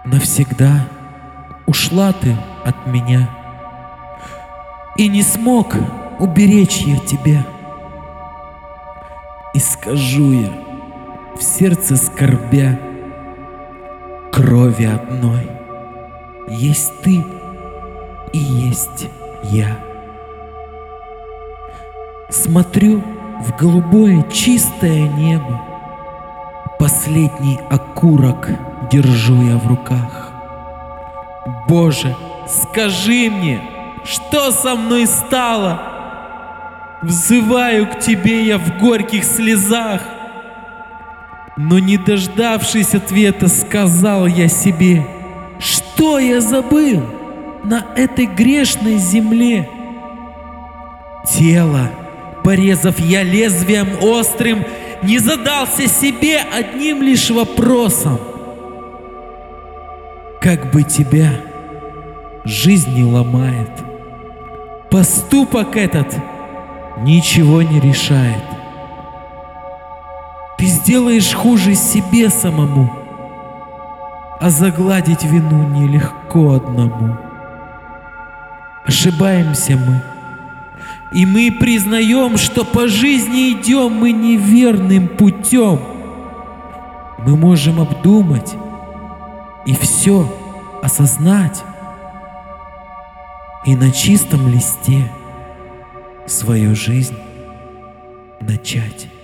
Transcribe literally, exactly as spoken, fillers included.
Навсегда ушла ты от меня, и не смог уберечь я тебя. И скажу я, в сердце скорбя, крови одной есть ты и есть я. Смотрю в голубое чистое небо, последний окурок держу я в руках. Боже, скажи мне, что со мной стало? Взываю к тебе я в горьких слезах, но, не дождавшись ответа, сказал я себе: что я забыл на этой грешной земле? Тело, порезав я лезвием острым, не задался себе одним лишь вопросом: как бы тебя жизнь не ломает, поступок этот ничего не решает. Ты сделаешь хуже себе самому, а загладить вину нелегко одному. Ошибаемся мы, и мы признаем, что по жизни идем мы неверным путем. Мы можем обдумать и все осознать, и на чистом листе свою жизнь начать.